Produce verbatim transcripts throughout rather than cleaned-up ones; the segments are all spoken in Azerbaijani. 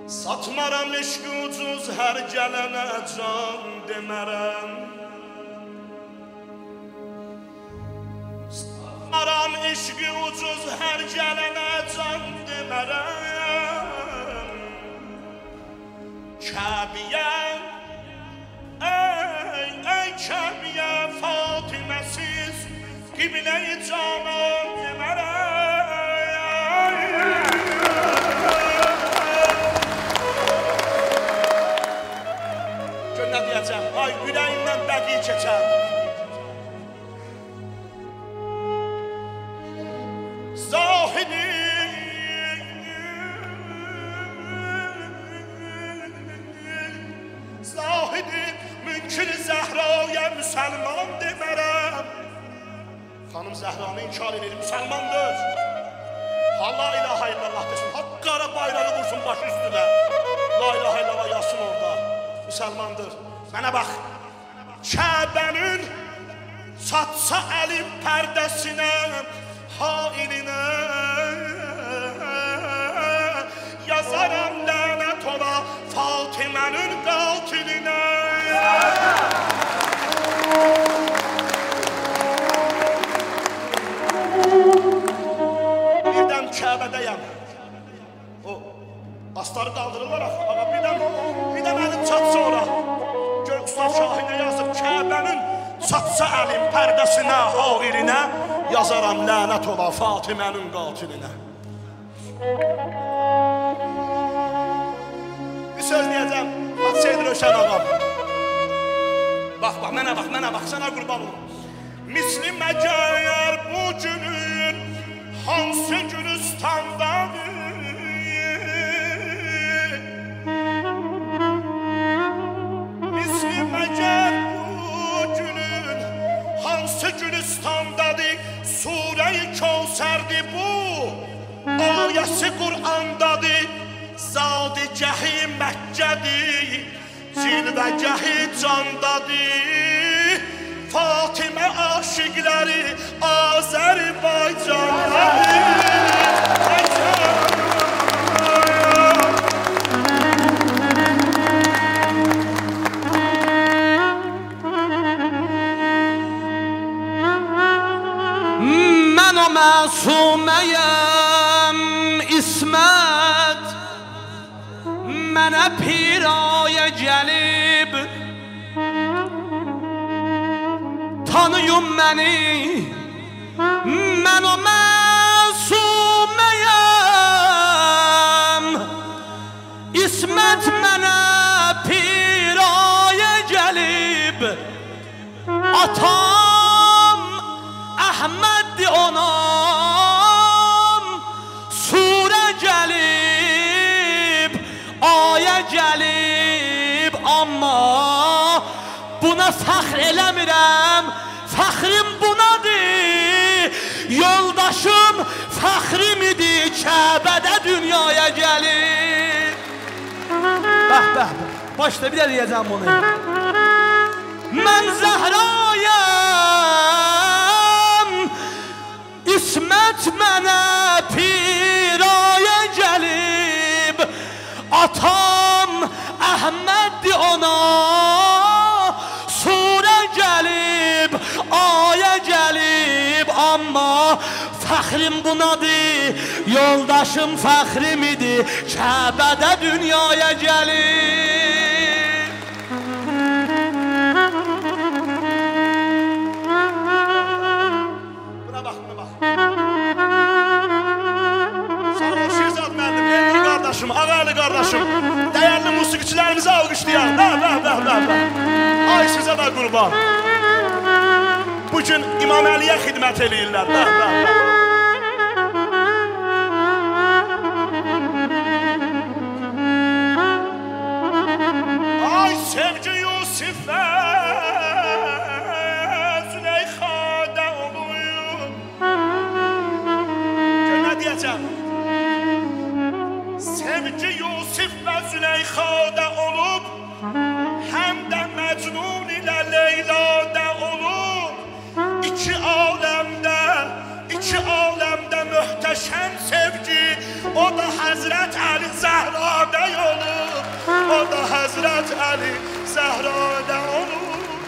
Satmaram eşqi ucuz hər gələnə can demərəm. Satmaram eşqi ucuz hər gələnə can demərəm. Kəbiyə, ey, ey Kəbiyə, Fatiməsiz Qiblə-i canan demərəm. Gönlə deyəcəm, ay ürəyindən bəqi keçəm. Zahidi, Zahidi, münkir Zəhraya müsəlman demərəm. Xanım Zəhranı inkar edir, müsəlmandır. Allah ilahə illallah desin, haqqara bayrağı vursun başı üstünə. La ilahə illallah yazsın orada. Müsəlmandır. Mənə bax, Kəbənin çatsa əlin pərdəsinə, hailinə yazaram lənət ola Fatimənin qatilinə. Birdən Kəbədəyəm. O, asları qaldırırlar axı. Birdən, birdən əlim çatsa ora. Gör, Ustav Şahinə yazıb, Kəbənin çatsa əlin pərdəsinə, hailinə yazaram lənət ola Fatimənin qatilinə. Bir söz deyəcəm, Hacı Rövşən ağam. Bax, bax, mənə bax, mənə bax, sənə qurban olum. Misli məgər bu günün hansı Gülüstandadır? Misli məgər bu günün hansı Gülüstandadır? Surə-i Kəvsərdir bu, ayəsi Qur'andadır. Zadgəhi Məkkədir, cilvəgəhi candadır. Fatimə aşiqləri Azərbaycandadır. Mən o məsuməyəm İsmət, mənə pirayə gəlib, tanıyım məni. Mən o məsuməyəm İsmət, mənə pirayə gəlib, atam Əhməddir onam. Surə gəlib, ayə gəlib, amma buna fəxr eləmirəm, fəxrim bunadır. Yoldaşım fəxrim idi, Kəbədə dünyaya gəlib. Bəh, bəh, bəh, başda bir də deyəcəm bunu. Mən Zəhrayəm, İsmət mənə pirayə gəlib, atam Əhməddir ona. Surə gəlib, ayə gəlib, amma fəxrim bunadır. Yoldaşım fəxrim idi, Kəbədə dünyaya gəlib. Buna bax, buna bax. Sağ ol Şirzad müəllim, Elnur qardaşım, Ağalı qardaşım, dəyərli musiqiçilərimizi alqışlayaq. Bəh, bəh, bəh, bəh, bəh. Ay sizə də qurban. Bugün İmam Əliyə xidmət eləyirlər. Bəh, bəh, bəh. Ay sevgi Yusifə Züleyxadə oluyum. Gör nə deyəcəm? Sevgi Yusif və Züleyxadə olub, həm də Məcnun ilə Leyladə olub. İki aləmdə, iki aləmdə möhtəşəm sevgi O da Həzrət Əli Zəhradə olub, o da Həzrət Əli Zəhradə olub.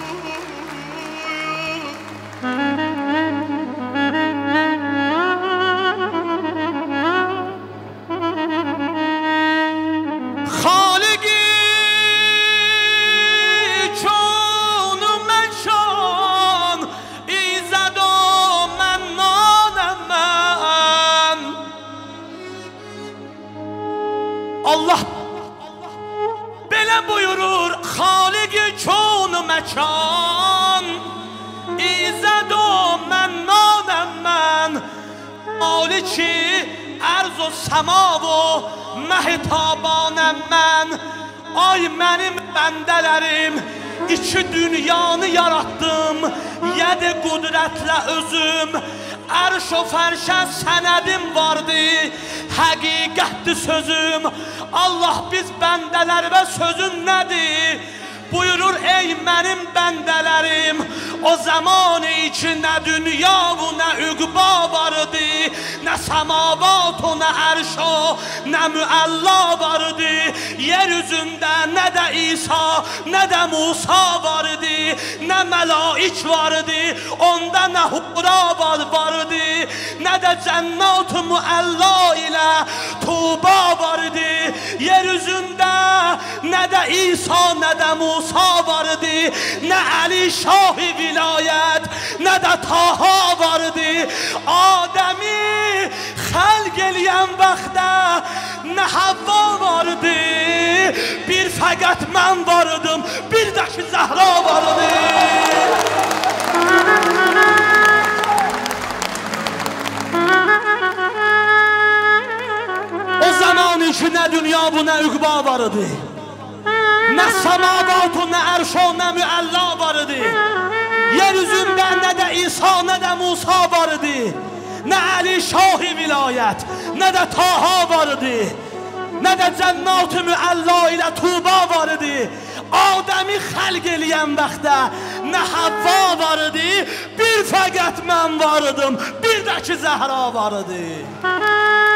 Allah belə buyurur, Xaliq-i kön məkan, İzzət o mənnanəm mən, Maliki ərz o səma o məhtabanəm mən. Ay mənim bəndələrim, iki dünyanı yaratdım, yedi qudrətlə özüm. Ərş o fərşə sənədim vardı, həqiqətdir sözüm. Allah biz bəndələrə sözün nədir? Buyurur ey mənim bəndələrim, o zaman ki nə dünya və nə üqba vardı, nə səmavat o nə ərş o nə müəlla vardı. Yer üzündə nə də İsa nə də Musa vardı, nə məlaik vardı, onda nə hura vardı, nə də cənnat-ı müəlla ilə Tuba vardı. Yer üzündə nə də İsa nə də Musa vardı, nə Əli Şah-ı vilayət, nə də Taha vardı. Adəmi xəlq eləyən vaxtda nə Havva vardı, bir fəqət mən vardım, bir də ki Zəhra vardı. O zaman ki nə dünya bu nə üqba vardı, nə səmavat o nə ərş o nə müəlla vardı. Yer üzündə nə də İsa nə də Musa vardı, nə Əli Şah-ı vilayət, nə də Taha vardı, nə də cənnat-ı müəlla ilə Tuba vardı. Adəmi xəlq eləyən vaxtda nə Havva vardı, bir fəqət mən vardım, bir də ki Zəhra vardı.